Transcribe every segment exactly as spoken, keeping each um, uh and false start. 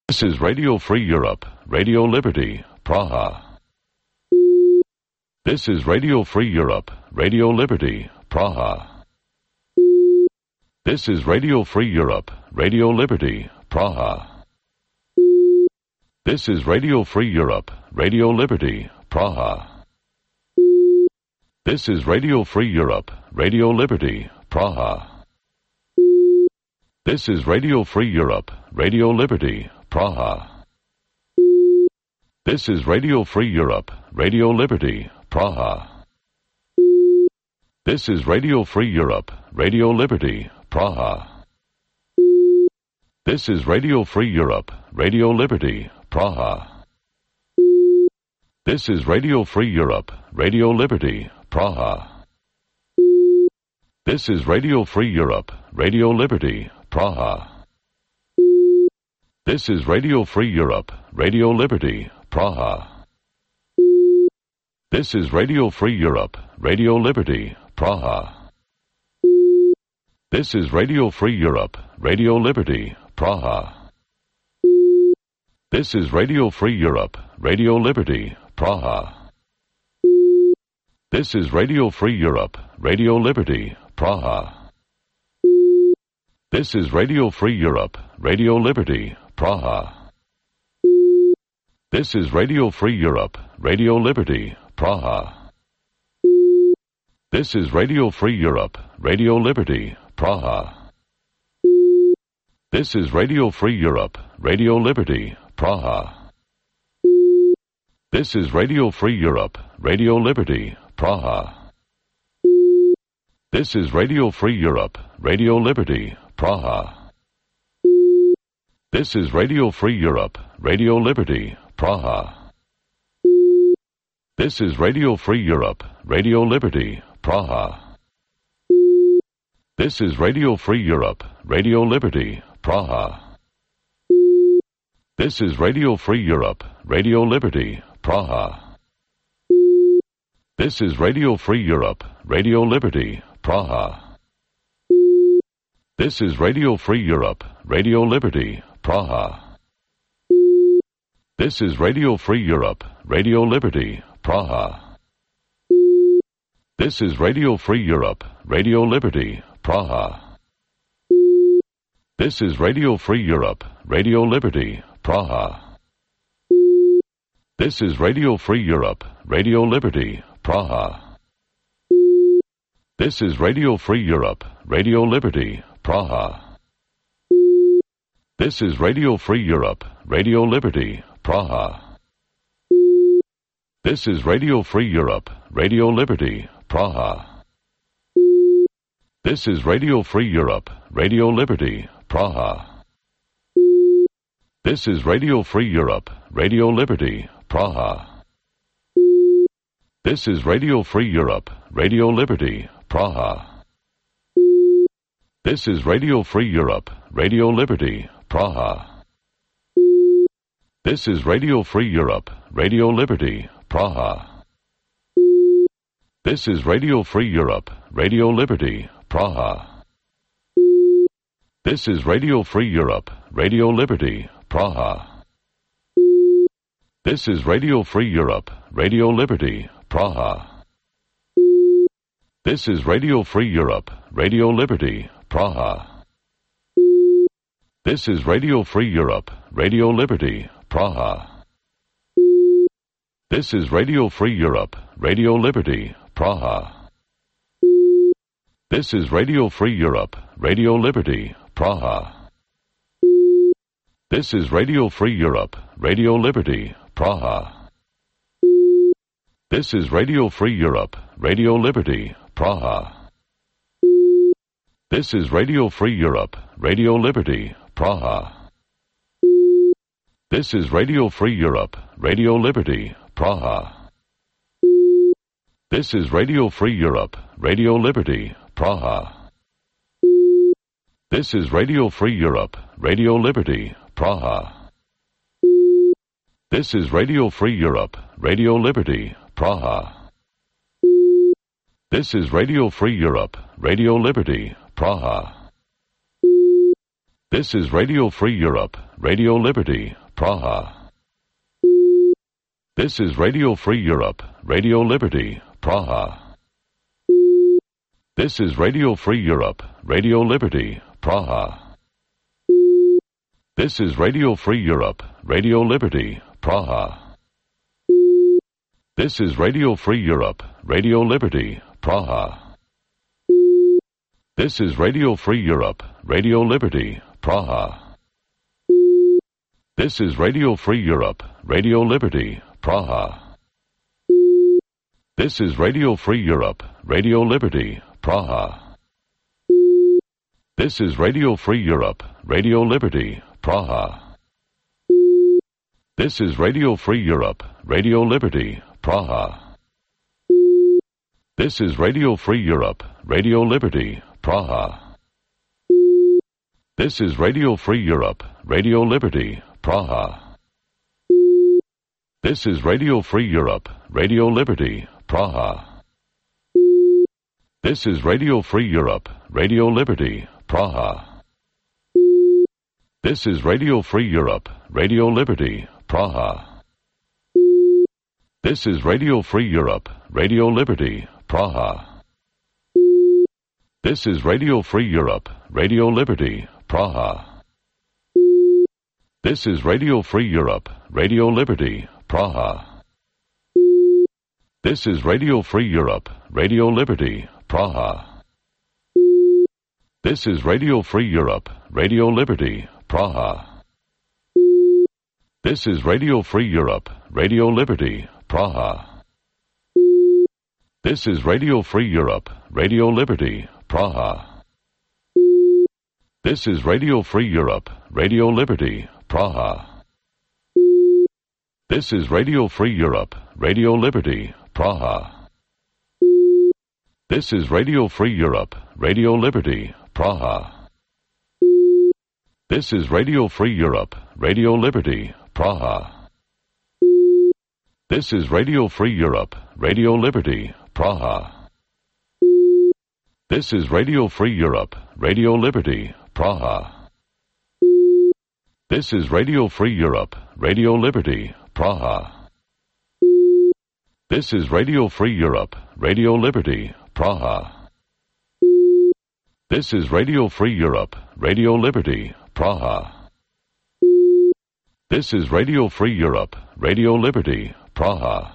This is Radio Free Europe, Radio Liberty, Praha. This is Radio Free Europe, Radio Liberty, Praha. This is Radio Free Europe, Radio Liberty, Praha. This is Radio Free Europe, Radio Liberty, Praha. This is Radio Free Europe, Radio Liberty, Praha. This is Radio Free Europe, Radio Liberty, Praha. This is Radio Free Europe, Radio Liberty, Praha. This is Radio Free Europe, Radio Liberty, Praha. This is Radio Free Europe, Radio Liberty, Praha. This is Radio Free Europe, Radio Liberty, Praha. This is Radio Free Europe, Radio Liberty, Praha. This is Radio Free Europe, Radio Liberty, Praha. This is Radio Free Europe, Radio Liberty, Praha. This is Radio Free Europe, Radio Liberty, Praha. This is Radio Free Europe, Radio Liberty, Praha. This is Radio Free Europe, Radio Liberty, Praha. This is Radio Free Europe, Radio Liberty, Praha. This is Radio Free Europe, Radio Liberty, Praha. This is Radio Free Europe, Radio Liberty, Praha. This is Radio Free Europe, Radio Liberty, Praha. This is Radio Free Europe, Radio Liberty, Praha. This is Radio Free Europe, Radio Liberty, Praha. This is Radio Free Europe, Radio Liberty, Praha. This is Radio Free Europe, Radio Liberty, Praha. This is Radio Free Europe, Radio Liberty, Praha. This is Radio Free Europe, Radio Liberty, Praha. This is Radio Free Europe, Radio Liberty, Praha. This is Radio Free Europe, Radio Liberty, Praha. This is Radio Free Europe, Radio Liberty, Praha. This is Radio Free Europe, Radio Liberty, Praha. This is Radio Free Europe, Radio Liberty, Praha. This is Radio Free Europe, Radio Liberty, Praha. This is Radio Free Europe, Radio Liberty, Praha. This is Radio Free Europe, Radio Liberty, Praha. This is Radio Free Europe, Radio Liberty, Praha. This is Radio Free Europe, Radio Liberty, Praha. This is Radio Free Europe, Radio Liberty, Praha. This is Radio Free Europe, Radio Liberty, Praha. This is Radio Free Europe, Radio Liberty, Praha. This is Radio Free Europe, Radio Liberty, Praha. This is Radio Free Europe, Radio Liberty, Praha. This is Radio Free Europe, Radio Liberty, Praha. This is Radio Free Europe, Radio Liberty, Praha. This is Radio Free Europe, Radio Liberty, Praha. This is Radio Free Europe, Radio Liberty, Praha. This is Radio Free Europe, Radio Liberty, Praha. This is Radio Free Europe, Radio Liberty, Praha. This is Radio Free Europe, Radio Liberty, Praha. This is Radio Free Europe, Radio Liberty, Praha. This is Radio Free Europe, Radio Liberty, Praha. This is Radio Free Europe, Radio Liberty, Praha. This is Radio Free Europe, Radio Liberty, Praha. This is Radio Free Europe, Radio Liberty, Praha. This is Radio Free Europe, Radio Liberty, Praha. This is Radio Free Europe, Radio Liberty, Praha. This is Radio Free Europe, Radio Liberty, Praha. This is Radio Free Europe, Radio Liberty, Praha. This is Radio Free Europe, Radio Liberty, Praha. This is Radio Free Europe, Radio Liberty, Praha. This is Radio Free Europe, Radio Liberty, Praha. This is Radio Free Europe, Radio Liberty, Praha. This is Radio Free Europe, Radio Liberty, Praha. This is Radio Free Europe, Radio Liberty, Praha. This is Radio Free Europe, Radio Liberty, Praha. This is Radio Free Europe, Radio Liberty, Praha. This is Radio Free Europe, Radio Liberty, Praha. This is Radio Free Europe, Radio Liberty, Praha. This is Radio Free Europe, Radio Liberty, Praha. This is Radio Free Europe, Radio Liberty, Praha. This is Radio Free Europe, Radio Liberty, Praha. This is Radio Free Europe, Radio Liberty, Praha. This is Radio Free Europe, Radio Liberty, Praha. This is Radio Free Europe, Radio Liberty, Praha. This is Radio Free Europe, Radio Liberty, Praha. This is Radio Free Europe, Radio Liberty, Praha. This is Radio Free Europe, Radio Liberty, Praha. This is Radio Free Europe, Radio Liberty, Praha. This is Radio Free Europe, Radio Liberty, Praha. This is Radio Free Europe, Radio Liberty, Praha. This is Radio Free Europe, Radio Liberty, Praha. This is Radio Free Europe, Radio Liberty, Praha. This is Radio Free Europe, Radio Liberty, Praha. This is Radio Free Europe, Radio Liberty, Praha. This is Radio Free Europe, Radio Liberty, Praha. This is Radio Free Europe, Radio Liberty, Praha. This is Radio Free Europe, Radio Liberty, Praha. This is Radio Free Europe, Radio Liberty, Praha.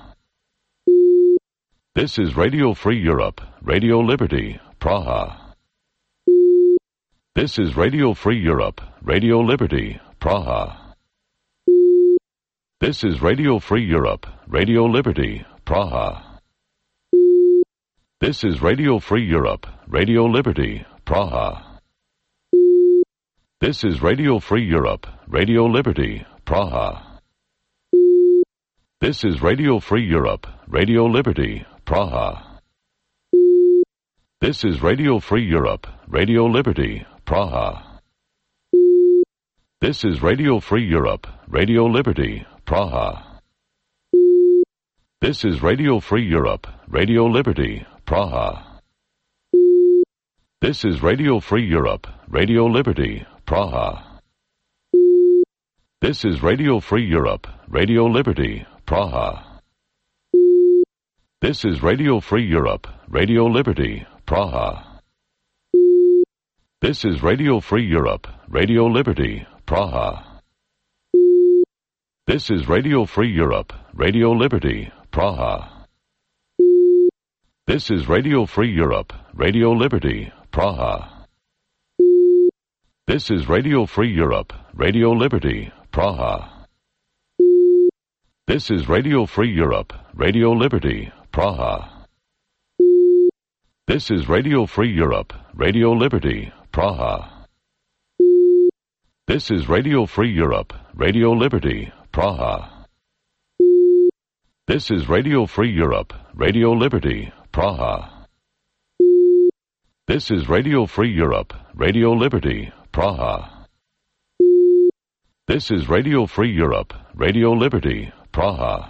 This is Radio Free Europe, Radio Liberty, Praha. This is Radio Free Europe, Radio Liberty, Praha. This is Radio Free Europe, Radio Liberty, Praha. This is Radio Free Europe, Radio Liberty, Praha. This is Radio Free Europe, Radio Liberty, Praha. This is Radio Free Europe, Radio Liberty, Praha. This is Radio Free Europe, Radio Liberty, Praha. This is Radio Free Europe, Radio Liberty, Praha. This is Radio Free Europe, Radio Liberty, Praha. This is Radio Free Europe, Radio Liberty, Praha. This is Radio Free Europe, Radio Liberty, Praha. This is Radio Free Europe, Radio Liberty, Praha. This is Radio Free Europe, Radio Liberty, Praha. This is Radio Free Europe, Radio Liberty, Praha. This is Radio Free Europe, Radio Liberty, Praha. This is Radio Free Europe, Radio Liberty, Praha. This is Radio Free Europe, Radio Liberty, Praha. This is Radio Free Europe, Radio Liberty, Praha. This is Radio Free Europe, Radio Liberty, Praha. This is Radio Free Europe, Radio Liberty, Praha. This is Radio Free Europe, Radio Liberty, Praha. This is Radio Free Europe, Radio Liberty, Praha.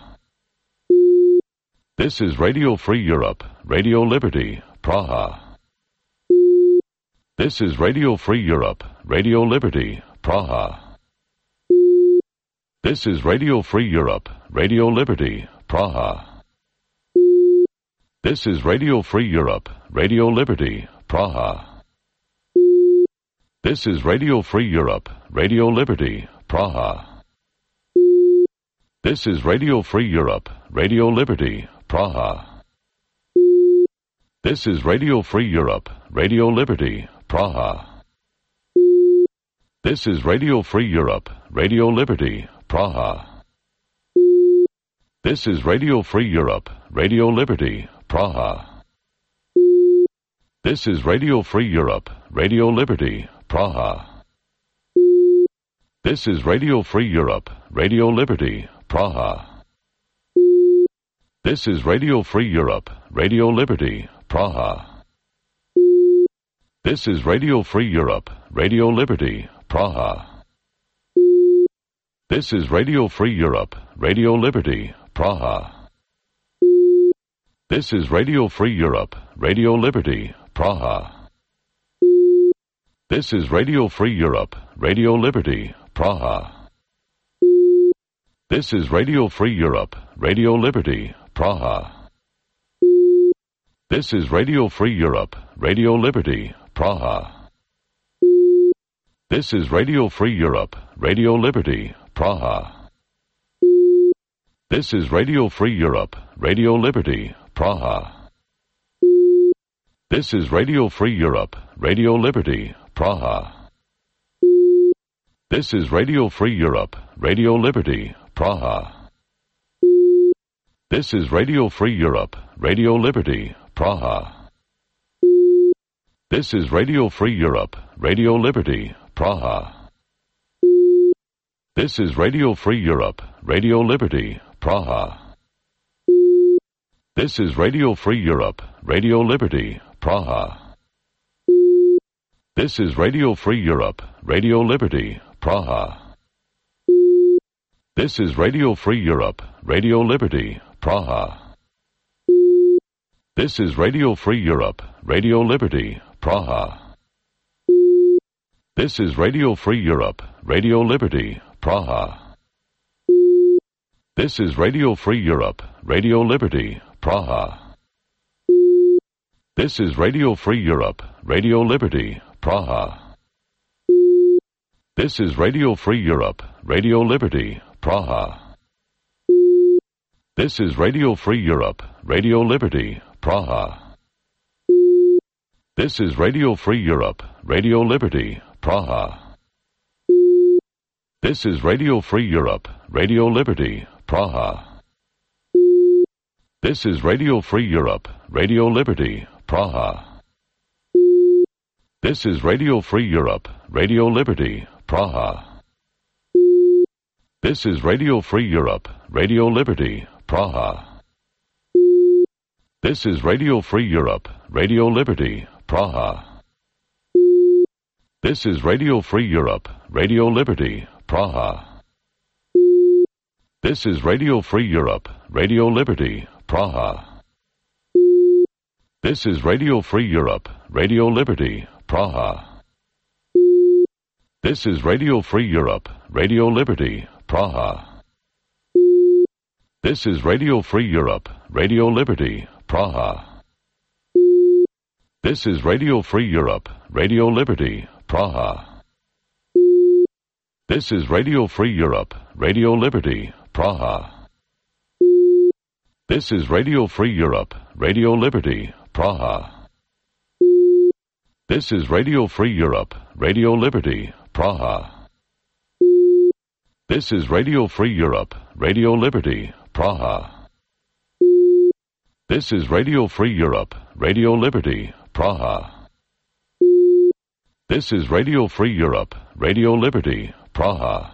This is Radio Free Europe, Radio Liberty, Praha. This is Radio Free Europe, Radio Liberty, Praha. This is Radio Free Europe, Radio Liberty, Praha. This is Radio Free Europe, Radio Liberty, Praha. This is Radio Free Europe, Radio Liberty, Praha. This is Radio Free Europe, Radio Liberty, Praha. This is Radio Free Europe, Radio Liberty, Praha. This is Radio Free Europe, Radio Liberty, Praha. This is Radio Free Europe, Radio Liberty, Praha. This is Radio Free Europe, Radio Liberty, Praha. This is Radio Free Europe, Radio Liberty, Praha. This is Radio Free Europe, Radio Liberty, Praha. This is Radio Free Europe, Radio Liberty, Praha. This is Radio Free Europe, Radio Liberty, Praha. This is Radio Free Europe, Radio Liberty, Praha. This is Radio Free Europe, Radio Liberty, Praha. This is Radio Free Europe, Radio Liberty, Praha. This is Radio Free Europe, Radio Liberty, Praha. This is Radio Free Europe, Radio Liberty, Praha. This is Radio Free Europe, Radio Liberty, Praha. This is Radio Free Europe, Radio Liberty, Praha. This is Radio Free Europe, Radio Liberty, Praha. This is Radio Free Europe, Radio Liberty, Praha. This is Radio Free Europe, Radio Liberty, Praha. This is Radio Free Europe, Radio Liberty, Praha. This is Radio Free Europe, Radio Liberty, Praha. This is Radio Free Europe, Radio Liberty, Praha. This is Radio Free Europe, Radio Liberty, Praha. This is Radio Free Europe, Radio Liberty, Praha. This is Radio Free Europe, Radio Liberty, Praha. This is Radio Free Europe, Radio Liberty, Praha. This is Radio Free Europe, Radio Liberty, Praha. This is Radio Free Europe, Radio Liberty, Praha. This is Radio Free Europe, Radio Liberty, Praha. This is Radio Free Europe, Radio Liberty, Praha. This is Radio Free Europe, Radio Liberty, Praha. This is Radio Free Europe, Radio Liberty, Praha. This is Radio Free Europe, Radio Liberty, Praha. This is Radio Free Europe, Radio Liberty, Praha. This is Radio Free Europe, Radio Liberty, Praha. This is Radio Free Europe, Radio Liberty, Praha. This is Radio Free Europe, Radio Liberty, Praha. This is Radio Free Europe, Radio Liberty, Praha. This is Radio Free Europe, Radio Liberty, Praha. This is Radio Free Europe, Radio Liberty, Praha. This is Radio Free Europe, Radio Liberty, Praha. This is Radio Free Europe, Radio Liberty, Praha. This is Radio Free Europe, Radio Liberty, Praha. This is Radio Free Europe, Radio Liberty, Praha. This is Radio Free Europe, Radio Liberty, Praha. This is Radio Free Europe, Radio Liberty, Praha. This is Radio Free Europe, Radio Liberty, Praha.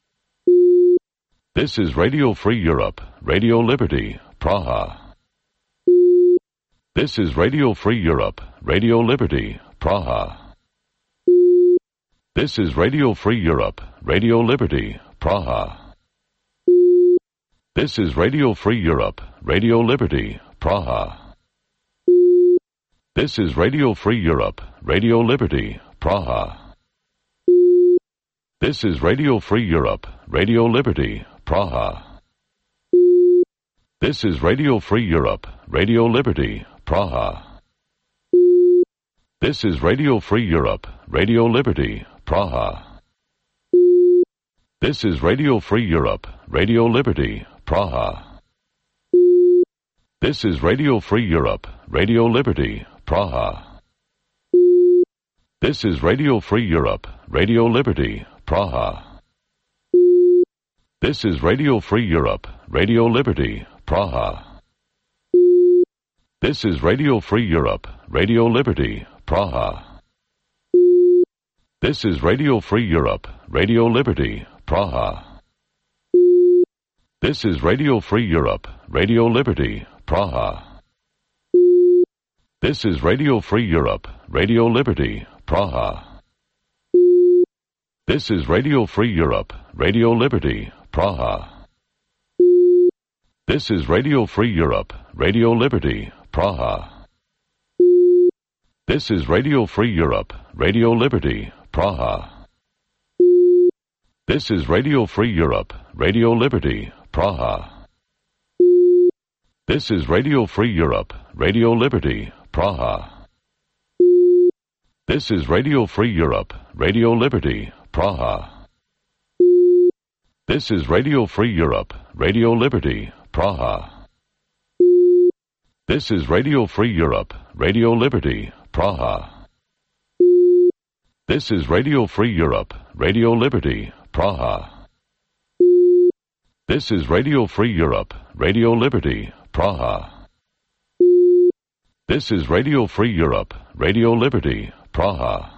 This is Radio Free Europe, Radio Liberty, Praha. This is Radio Free Europe, Radio Liberty, Praha. This is Radio Free Europe, Radio Liberty, Praha. This is Radio Free Europe, Radio Liberty, Praha. This is Radio Free Europe, Radio Liberty, Praha. This is Radio Free Europe, Radio Liberty, Praha. This is Radio Free Europe, Radio Liberty, Praha. This is Radio Free Europe, Radio Liberty, Praha. This is Radio Free Europe, Radio Liberty, Praha. This is Radio Free Europe, Radio Liberty, Praha. This is Radio Free Europe, Radio Liberty, Praha. This is Radio Free Europe, Radio Liberty, Praha. This is Radio Free Europe, Radio Liberty, Praha. This is Radio Free Europe, Radio Liberty, Praha. This is Radio Free Europe, Radio Liberty, Praha. This is Radio Free Europe, Radio Liberty, Praha. This is Radio Free Europe, Radio Liberty, Praha. This is Radio Free Europe, Radio Liberty, Praha. This is Radio Free Europe, Radio Liberty, Praha. This is Radio Free Europe, Radio Liberty, Praha. This is Radio Free Europe, Radio Liberty, Praha. This is Radio Free Europe, Radio Liberty, Praha. This is Radio Free Europe, Radio Liberty, Praha. This is Radio Free Europe, Radio Liberty, Praha. This is Radio Free Europe, Radio Liberty, Praha. This is Radio Free Europe, Radio Liberty, Praha. This is Radio Free Europe, Radio Liberty, Praha.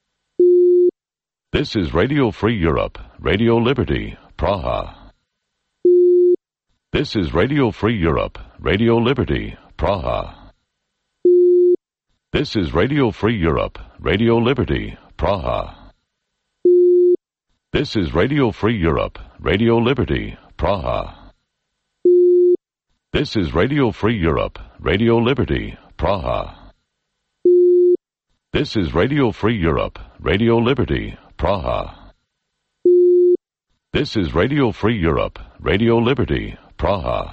This is Radio Free Europe, Radio Liberty, Praha. This is Radio Free Europe, Radio Liberty, Praha. This is Radio Free Europe, Radio Liberty, Praha. This is Radio Free Europe, Radio Liberty, Praha. This is Radio Free Europe, Radio Liberty, Praha. This is Radio Free Europe, Radio Liberty, Praha. This is Radio Free Europe, Radio Liberty, Praha.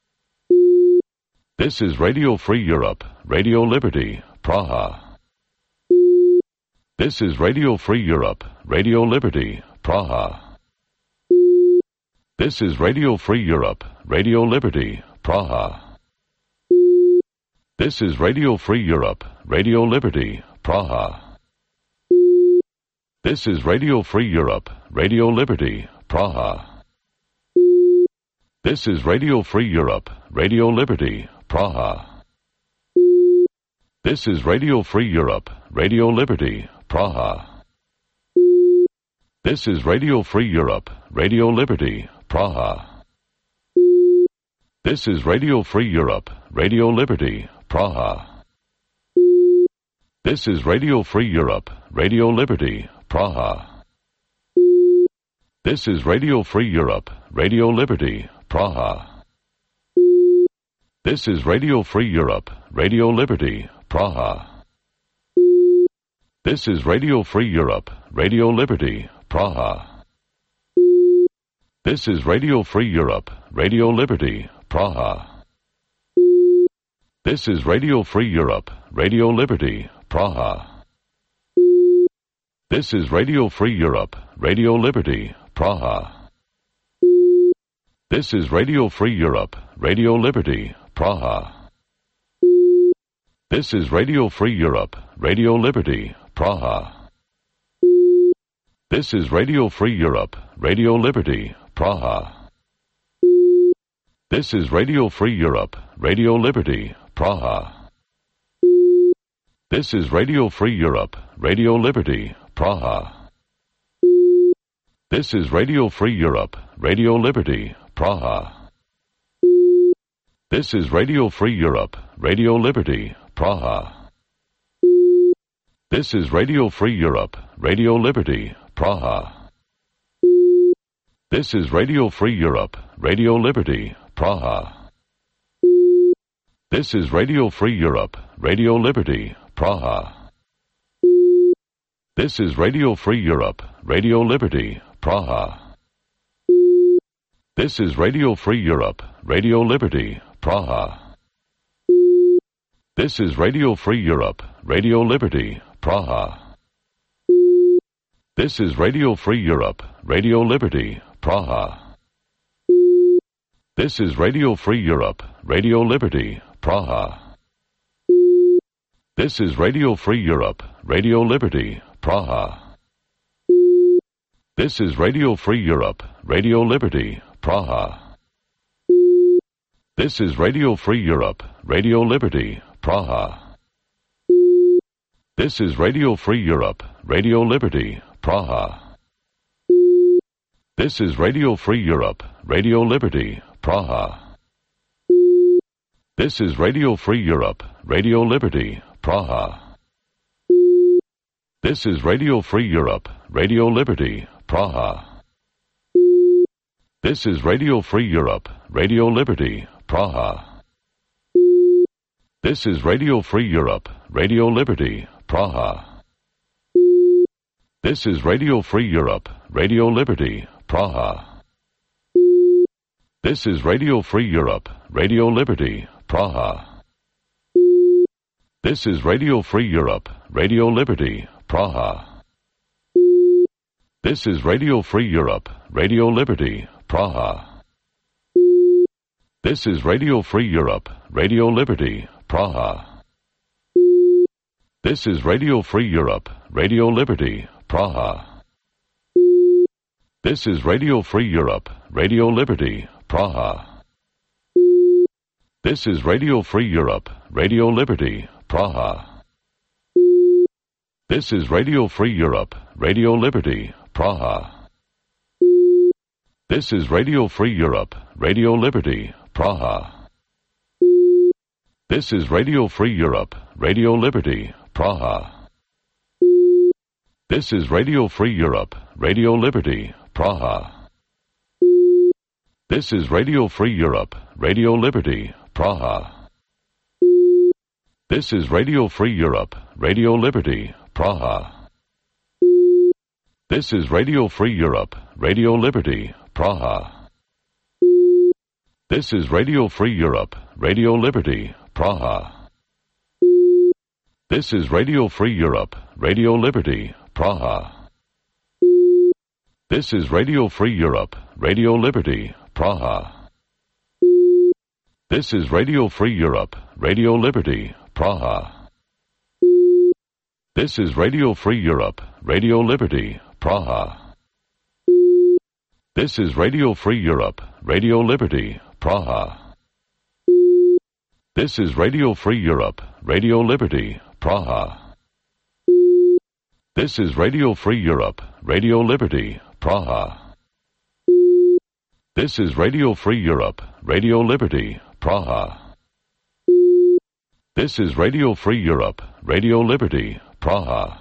This is Radio Free Europe, Radio Liberty, Praha. This is Radio Free Europe, Radio Liberty, Praha. This is Radio Free Europe, Radio Liberty, Praha. This is Radio Free Europe, Radio Liberty, Praha. This is Radio Free Europe, Radio Liberty, Praha. This is Radio Free Europe, Radio Liberty, Praha. This is Radio Free Europe, Radio Liberty, Praha. This is Radio Free Europe, Radio Liberty, Praha. This is Radio Free Europe, Radio Liberty, Praha. This is Radio Free Europe, Radio Liberty, Praha. This is Radio Free Europe, Radio Liberty, Praha. This is Radio Free Europe, Radio Liberty, Praha. This is Radio Free Europe, Radio Liberty, Praha. This is Radio Free Europe, Radio Liberty, Praha. This is Radio Free Europe, Radio Liberty, Praha. This is Radio Free Europe, Radio Liberty, Praha. This is Radio Free Europe, Radio Liberty, Praha. This is Radio Free Europe, Radio Liberty, Praha. This is Radio Free Europe, Radio Liberty, Praha. This is Radio Free Europe, Radio Liberty, Praha. This is Radio Free Europe, Radio Liberty, Praha. This is Radio Free Europe, Radio Liberty, Praha. This is Radio Free Europe, Radio Liberty, Praha. This is Radio Free Europe, Radio Liberty, Praha. This is Radio Free Europe, Radio Liberty, Praha. This is Radio Free Europe, Radio Liberty, Praha. This is Radio Free Europe, Radio Liberty, Praha. This is Radio Free Europe, Radio Liberty, Praha. This is Radio Free Europe, Radio Liberty, Praha. This is Radio Free Europe, Radio Liberty, Praha. This is Radio Free Europe, Radio Liberty, Praha. This is Radio Free Europe, Radio Liberty, Praha. This is Radio Free Europe, Radio Liberty, Praha. This is Radio Free Europe, Radio Liberty, Praha. This is Radio Free Europe, Radio Liberty, Praha. This is Radio Free Europe, Radio Liberty, Praha. This is Radio Free Europe, Radio Liberty, Praha. This is Radio Free Europe, Radio Liberty, Praha. This is Radio Free Europe, Radio Liberty, Praha. This is Radio Free Europe, Radio Liberty, Praha. This is Radio Free Europe, Radio Liberty, Praha. This is Radio Free Europe, Radio Liberty, Praha. This is Radio Free Europe, Radio Liberty, Praha. This is Radio Free Europe, Radio Liberty, Praha. This is Radio Free Europe, Radio Liberty, Praha. This is Radio Free Europe, Radio Liberty, Praha. This is Radio Free Europe, Radio Liberty, Praha. This is Radio Free Europe, Radio Liberty, Praha. This is Radio Free Europe, Radio Liberty, Praha. This is Radio Free Europe, Radio Liberty, Praha. This is Radio Free Europe, Radio Liberty, Praha. This is Radio Free Europe, Radio Liberty, Praha. This is Radio Free Europe, Radio Liberty, Praha. This is Radio Free Europe, Radio Liberty, Praha. This is Radio Free Europe, Radio Liberty, Praha. This is Radio Free Europe, Radio Liberty, Praha. This is Radio Free Europe, Radio Liberty, Praha. This is Radio Free Europe, Radio Liberty, Praha. This is Radio Free Europe, Radio Liberty, Praha. This is Radio Free Europe, Radio Liberty, Praha. This is Radio Free Europe, Radio Liberty, Praha. This is Radio Free Europe, Radio Liberty, Praha. This is Radio Free Europe, Radio Liberty, Praha. This is Radio Free Europe, Radio Liberty, Praha. This is Radio Free Europe, Radio Liberty, Praha.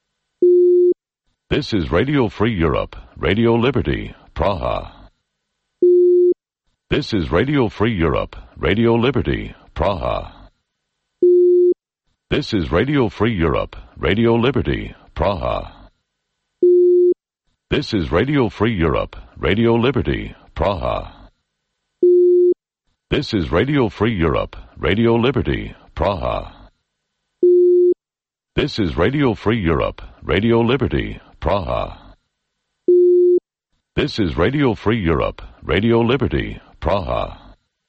This is Radio Free Europe, Radio Liberty, Praha. This is Radio Free Europe, Radio Liberty, Praha. This is Radio Free Europe, Radio Liberty, Praha. This is Radio Free Europe, Radio Liberty, Praha. This is Radio Free Europe, Radio Liberty, Praha. This is Radio Free Europe, Radio Liberty, Praha. This is Radio Free Europe, Radio Liberty, Praha.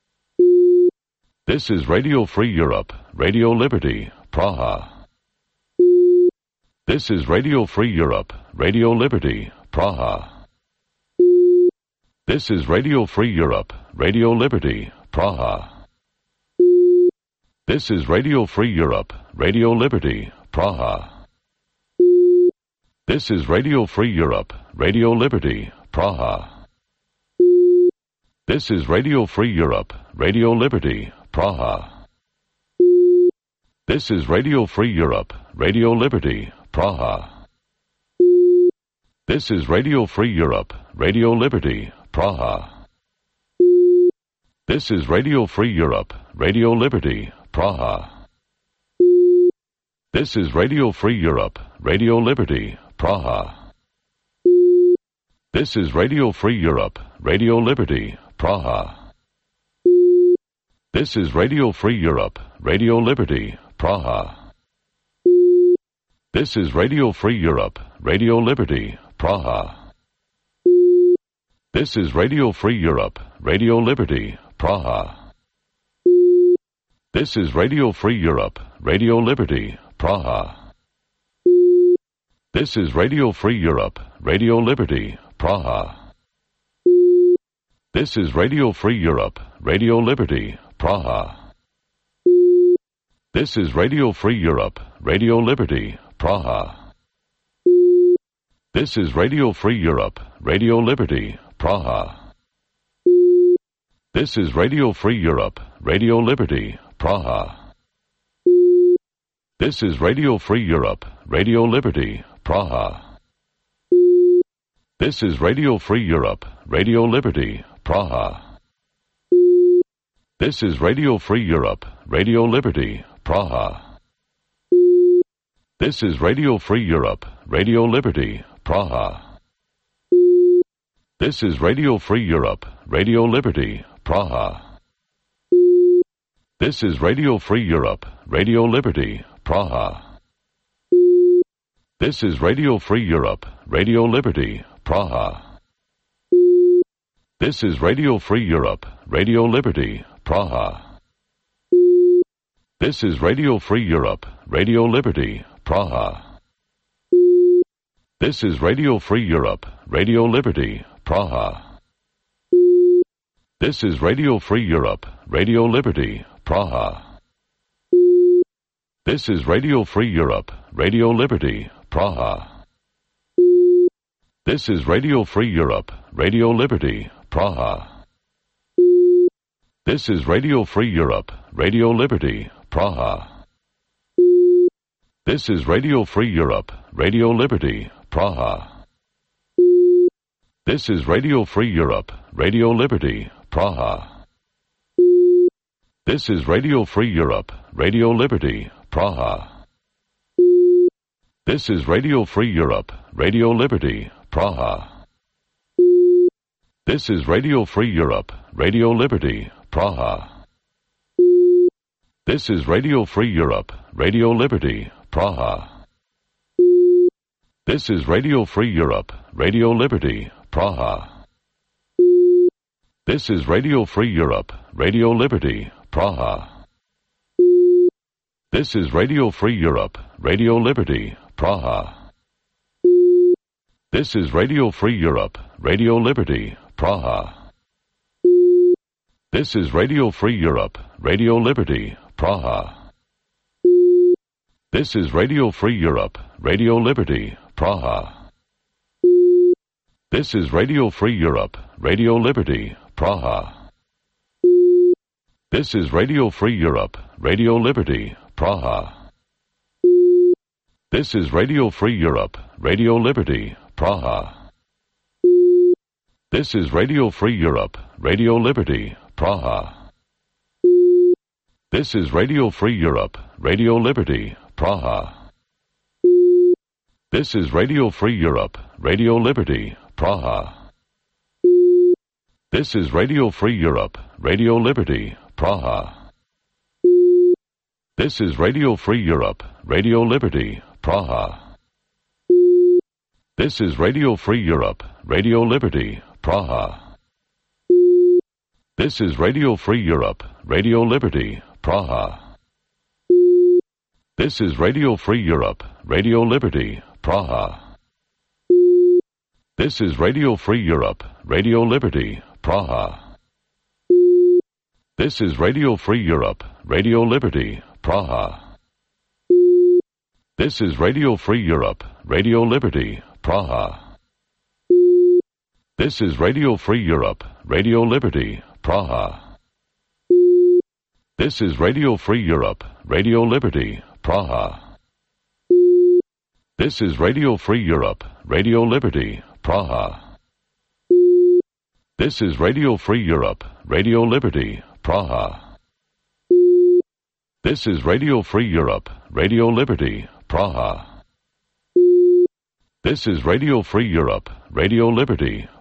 This is Radio Free Europe, Radio Liberty, Praha. This is Radio Free Europe, Radio Liberty, Praha. This is Radio Free Europe, Radio Liberty, Praha. This is Radio Free Europe, Radio Liberty, Praha. This is Radio Free Europe, Radio Liberty, Praha. This is Radio Free Europe, Radio Liberty, Praha. This is Radio Free Europe, Radio Liberty, Praha. This is Radio Free Europe, Radio Liberty, Praha. This is Radio Free Europe, Radio Liberty, Praha. This is Radio Free Europe, Radio Liberty, Praha. This is Radio Free Europe, Radio Liberty, Praha. This is Radio Free Europe, Radio Liberty, Praha. This is Radio Free Europe, Radio Liberty, Praha. This is Radio Free Europe, Radio Liberty, Praha. This is Radio Free Europe, Radio Liberty, Praha. This is Radio Free Europe, Radio Liberty, Praha. This is Radio Free Europe, Radio Liberty, Praha. This is Radio Free Europe, Radio Liberty, Praha. This is Radio Free Europe, Radio Liberty, Praha. This is Radio Free Europe, Radio Liberty, Praha. This is Radio Free Europe, Radio Liberty, Praha. This is Radio Free Europe, Radio Liberty, Praha. This is Radio Free Europe, Radio Liberty, Praha. This is Radio Free Europe, Radio Liberty, Praha. This is Radio Free Europe, Radio Liberty, Praha. This is Radio Free Europe, Radio Liberty, Praha. This is Radio Free Europe, Radio Liberty, Praha. This is Radio Free Europe, Radio Liberty, Praha. This is Radio Free Europe, Radio Liberty, Praha. This is Radio Free Europe, Radio Liberty, Praha. This is Radio Free Europe, Radio Liberty, Praha. This is Radio Free Europe, Radio Liberty, Praha. This is Radio Free Europe, Radio Liberty, Praha. This is Radio Free Europe, Radio Liberty, Praha. This is Radio Free Europe, Radio Liberty, Praha. This is Radio Free Europe, Radio Liberty, Praha. This is Radio Free Europe, Radio Liberty, Praha. This is Radio Free Europe, Radio Liberty, Praha. This is Radio Free Europe, Radio Liberty, Praha. This is Radio Free Europe, Radio Liberty, Praha. This is Radio Free Europe, Radio Liberty, Praha. This is Radio Free Europe, Radio Liberty, Praha. This is Radio Free Europe, Radio Liberty, Praha. This is Radio Free Europe, Radio Liberty, Praha. This is Radio Free Europe, Radio Liberty, Praha. This is Radio Free Europe, Radio Liberty, Praha. This is Radio Free Europe, Radio Liberty, Praha. This is Radio Free Europe, Radio Liberty, Praha. This is Radio Free Europe, Radio Liberty, Praha. This is Radio Free Europe, Radio Liberty, Praha. This is Radio Free Europe, Radio Liberty, Praha. This is Radio Free Europe, Radio Liberty, Praha. This is Radio Free Europe, Radio Liberty, Praha. This is Radio Free Europe, Radio Liberty, Praha. This is Radio Free Europe, Radio Liberty, Praha. This is Radio Free Europe, Radio Liberty, Praha. This is Radio Free Europe, Radio Liberty, Praha. This is Radio Free Europe, Radio Liberty, Praha. This is Radio Free Europe, Radio Liberty, Praha. This is Radio Free Europe, Radio Liberty, Praha. This is Radio Free Europe, Radio Liberty, Praha. This is Radio Free Europe, Radio Liberty, Praha. This is Radio Free Europe, Radio Liberty, Praha. This is Radio Free Europe, Radio Liberty, Praha. This is Radio Free Europe, Radio Liberty, Praha. This is Radio Free Europe, Radio Liberty,